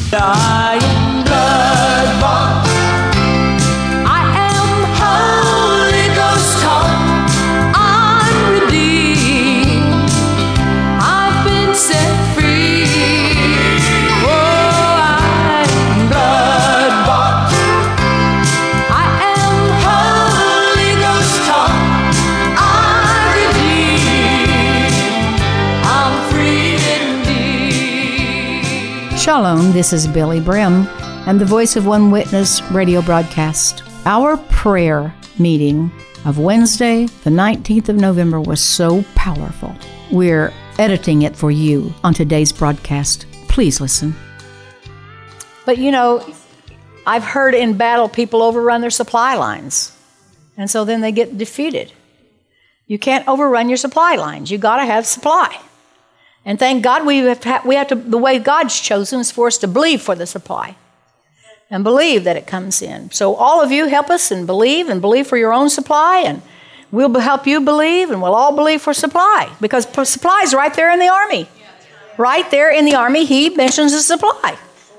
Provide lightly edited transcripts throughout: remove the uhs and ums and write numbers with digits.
I am blood-bought. I am Holy Ghost taught. I'm redeemed. I've been set free. Oh, I am blood-bought. I am Holy Ghost taught. I'm redeemed. I'm free indeed. Shalom, this is Billy Brim and the Voice of One Witness radio broadcast. Our prayer meeting of Wednesday, the 19th of November was so powerful. We're editing it for you on today's broadcast. Please listen. But you know, I've heard in battle people overrun their supply lines. And so then they get defeated. You can't overrun your supply lines. You got to have supply. And thank God we have to, the way God's chosen is for us to believe for the supply and believe that it comes in. So all of you help us and believe for your own supply, and we'll help you believe, and we'll all believe for supply, because supply is right there in the army. Right there in the army, he mentions the supply.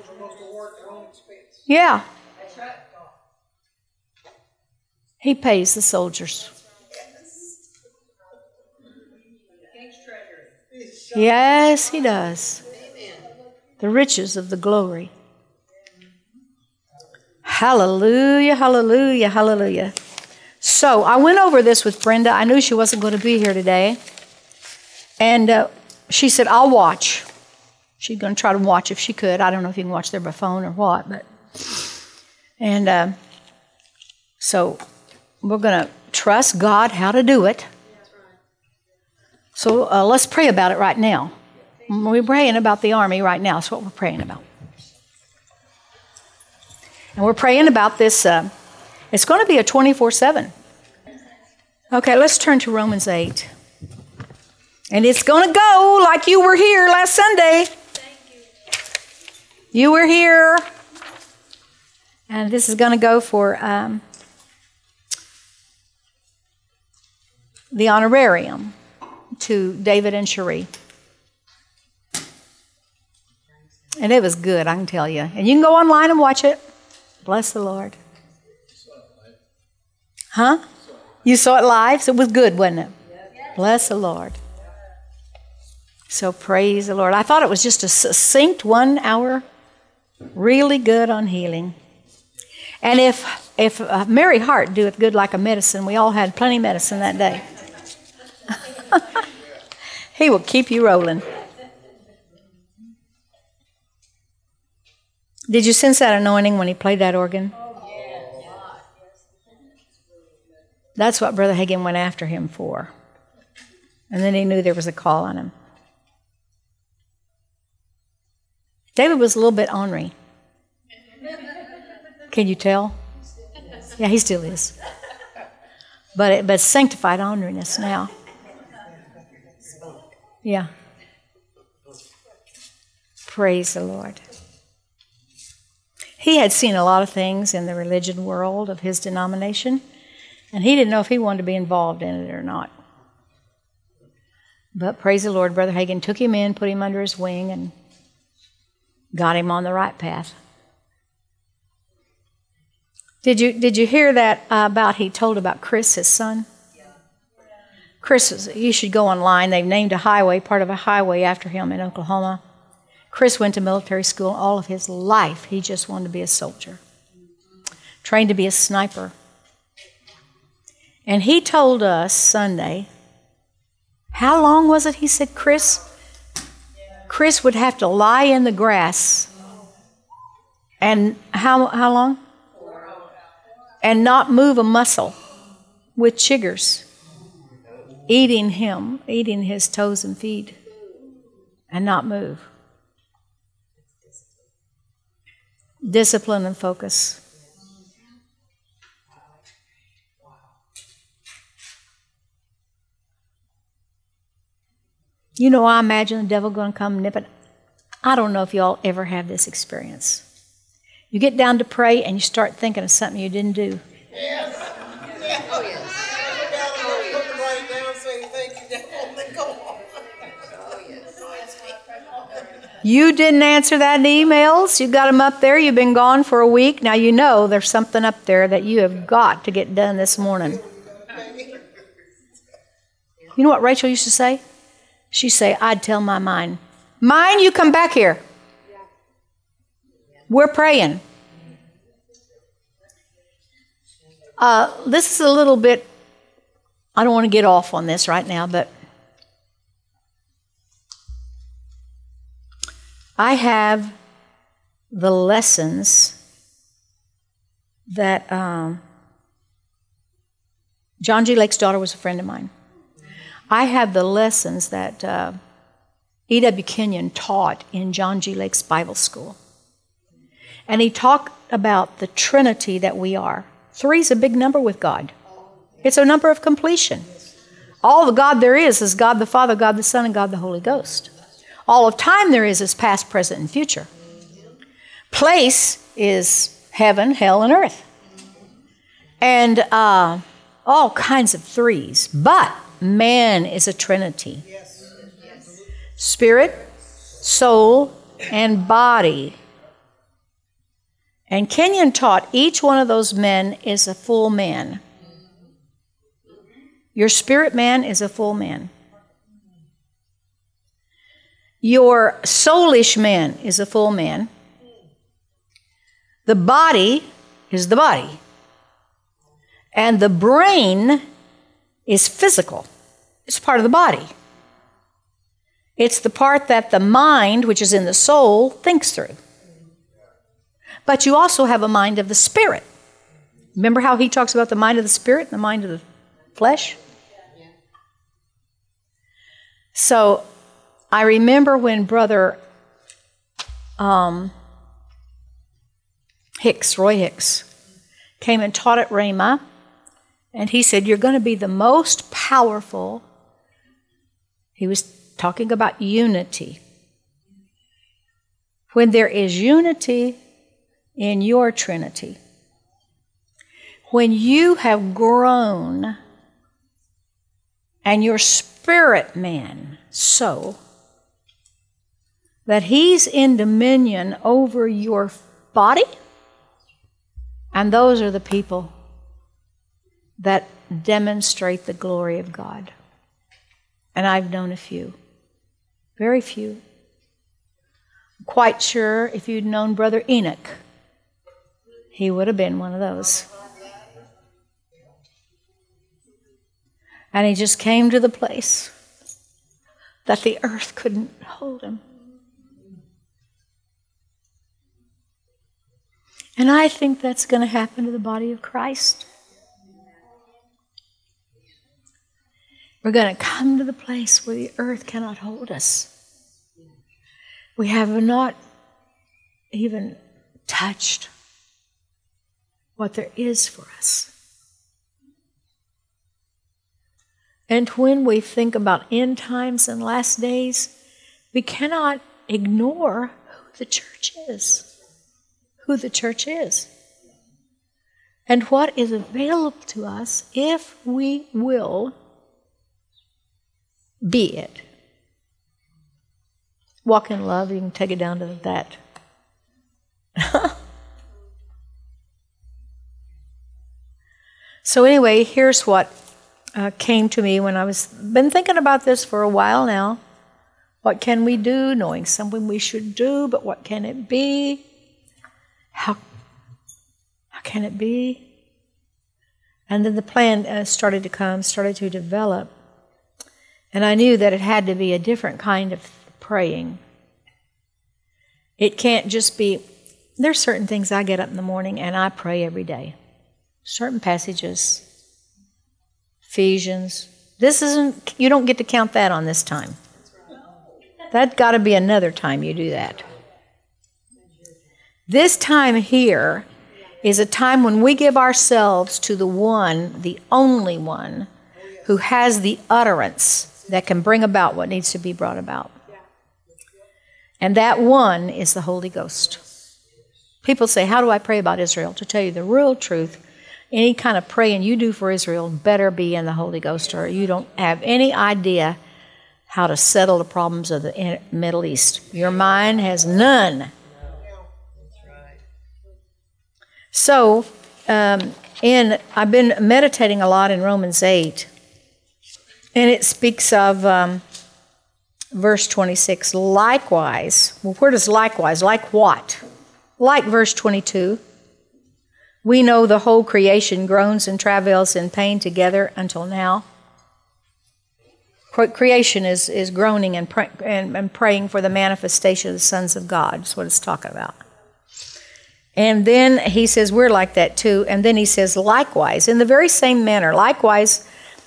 Yeah. He pays the soldiers. Yes, he does. The riches of the glory. Hallelujah, hallelujah, hallelujah. So I went over this with Brenda. I knew she wasn't going to be here today. And she said, I'll watch. She's going to try to watch if she could. I don't know if you can watch there by phone or what. And so we're going to trust God how to do it. So let's pray about it right now. We're praying about the army right now. That's what we're praying about. And we're praying about this. It's going to be a 24/7. Okay, let's turn to Romans 8. And it's going to go like you were here last Sunday. You were here. And this is going to go for the honorarium to David and Cherie. And it was good, I can tell you. And you can go online and watch it. Bless the Lord. Huh? You saw it live? So it was good, wasn't it? Bless the Lord. So praise the Lord. I thought it was just a succinct 1 hour, really good on healing. And if Mary Hart doeth good like a medicine, we all had plenty of medicine that day. He will keep you rolling. Did you sense that anointing when he played that organ? That's what Brother Hagin went after him for. And then he knew there was a call on him. David was a little bit ornery. Can you tell? Yeah, he still is. But sanctified orneriness now. Yeah. Praise the Lord. He had seen a lot of things in the religion world of his denomination, and he didn't know if he wanted to be involved in it or not. But praise the Lord, Brother Hagin took him in, put him under his wing, and got him on the right path. Did you hear that about he told about Chris, his son? Chris, you should go online. They've named a highway, part of a highway after him in Oklahoma. Chris went to military school all of his life. He just wanted to be a soldier. Trained to be a sniper. And he told us Sunday, how long was it he said Chris would have to lie in the grass. And how long? And not move a muscle with chiggers. Eating his toes and feet, and not move. Discipline and focus. You know, I imagine the devil going to come nip it. I don't know if y'all ever have this experience. You get down to pray and you start thinking of something you didn't do. Yes. Yes. Oh, yes. You didn't answer that in emails. You got them up there. You've been gone for a week. Now you know there's something up there that you have got to get done this morning. You know what Rachel used to say? She'd say, I'd tell my mind, Mine, you come back here. We're praying. This is a little bit, I don't want to get off on this right now, but I have the lessons that John G. Lake's daughter was a friend of mine. I have the lessons that E.W. Kenyon taught in John G. Lake's Bible School. And he talked about the Trinity that we are. 3 is a big number with God. It's a number of completion. All the God there is God the Father, God the Son, and God the Holy Ghost. All of time there is past, present, and future. Place is heaven, hell, and earth. And all kinds of 3s. But man is a Trinity. Spirit, soul, and body. And Kenyon taught each one of those men is a full man. Your spirit man is a full man. Your soulish man is a full man. The body is the body. And the brain is physical. It's part of the body. It's the part that the mind, which is in the soul, thinks through. But you also have a mind of the spirit. Remember how he talks about the mind of the spirit and the mind of the flesh? So I remember when Brother Hicks, Roy Hicks, came and taught at Rhema, and he said, you're going to be the most powerful. He was talking about unity. When there is unity in your Trinity, when you have grown and your spirit man so that he's in dominion over your body, and those are the people that demonstrate the glory of God. And I've known a few, very few. I'm quite sure if you'd known Brother Enoch, he would have been one of those. And he just came to the place that the earth couldn't hold him. And I think that's going to happen to the body of Christ. We're going to come to the place where the earth cannot hold us. We have not even touched what there is for us. And when we think about end times and last days, we cannot ignore who the church is. Who the church is. And what is available to us if we will be it. Walk in love, you can take it down to that. So anyway, here's what came to me when been thinking about this for a while now. What can we do? Knowing something we should do, but what can it be? How can it be? And then the plan started to develop. And I knew that it had to be a different kind of praying. It can't just be, there's certain things I get up in the morning and I pray every day. Certain passages, Ephesians. You don't get to count that on this time. That's got to be another time you do that. This time here is a time when we give ourselves to the one, the only one, who has the utterance that can bring about what needs to be brought about. And that one is the Holy Ghost. People say, how do I pray about Israel? To tell you the real truth, any kind of praying you do for Israel better be in the Holy Ghost, or you don't have any idea how to settle the problems of the Middle East. Your mind has none. So, I've been meditating a lot in Romans 8, and it speaks of verse 26, likewise. Well, where does likewise? Like what? Like verse 22. We know the whole creation groans and travails in pain together until now. Creation is groaning and praying for the manifestation of the sons of God. That's what it's talking about. And then he says we're like that too. And then he says likewise, in the very same manner, likewise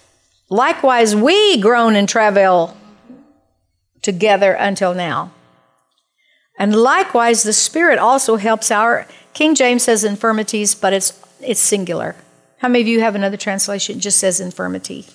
we groan and travail together until now. And likewise the Spirit also helps our, King James says infirmities, but it's singular. How many of you have another translation that just says infirmity?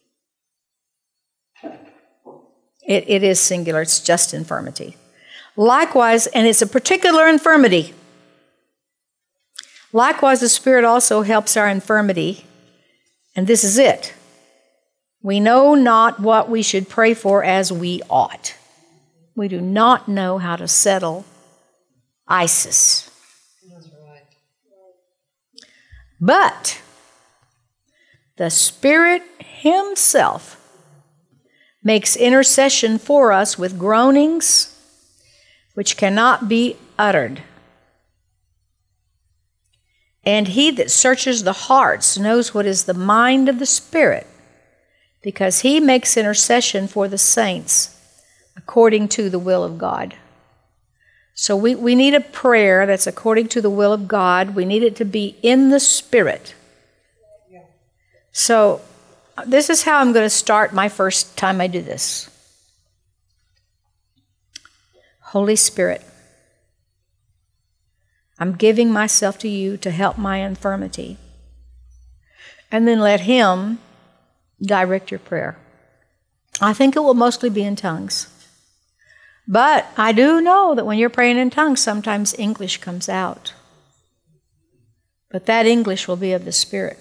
It is singular, it's just infirmity. Likewise, and it's a particular infirmity. Likewise, the Spirit also helps our infirmity, and this is it. We know not what we should pray for as we ought. We do not know how to settle ISIS. That's right. But the Spirit Himself makes intercession for us with groanings which cannot be uttered. And He that searches the hearts knows what is the mind of the Spirit, because He makes intercession for the saints according to the will of God. So we need a prayer that's according to the will of God. We need it to be in the Spirit. So this is how I'm going to start my first time I do this. Holy Spirit, I'm giving myself to you to help my infirmity. And then let Him direct your prayer. I think it will mostly be in tongues. But I do know that when you're praying in tongues, sometimes English comes out. But that English will be of the Spirit.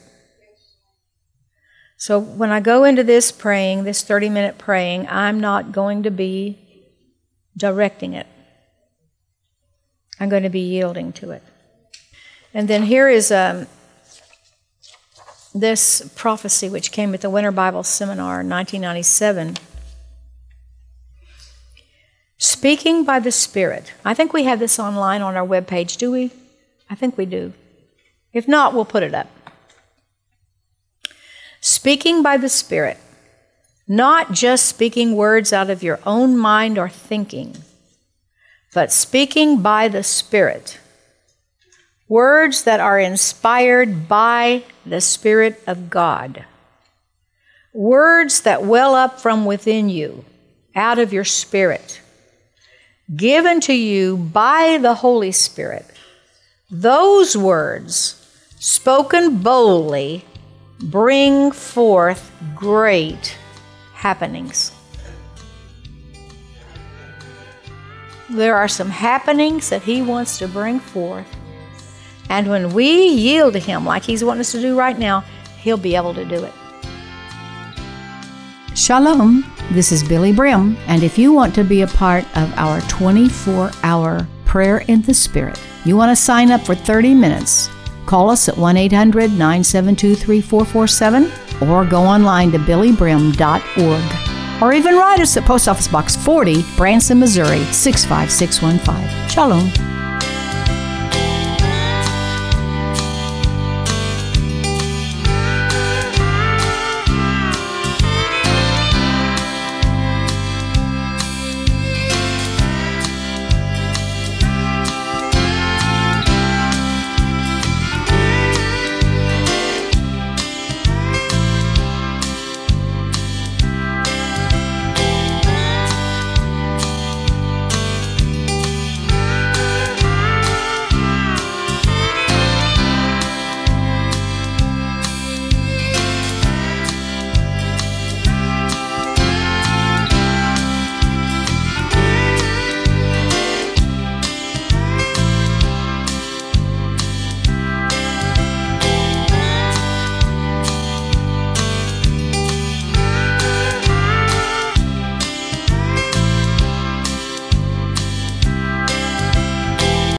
So when I go into this praying, this 30-minute praying, I'm not going to be directing it. I'm going to be yielding to it. And then here is this prophecy which came at the Winter Bible Seminar in 1997. Speaking by the Spirit. I think we have this online on our webpage, do we? I think we do. If not, we'll put it up. Speaking by the Spirit. Not just speaking words out of your own mind or thinking, but speaking by the Spirit. Words that are inspired by the Spirit of God. Words that well up from within you, out of your spirit. Given to you by the Holy Spirit. Those words, spoken boldly, bring forth great happenings. There are some happenings that He wants to bring forth. And when we yield to Him, like He's wanting us to do right now, He'll be able to do it. Shalom, this is Billy Brim, and if you want to be a part of our 24-hour prayer in the Spirit, you want to sign up for 30 minutes, call us at 1-800-972-3447 or go online to billybrim.org. Or even write us at Post Office Box 40, Branson, Missouri, 65615. Shalom.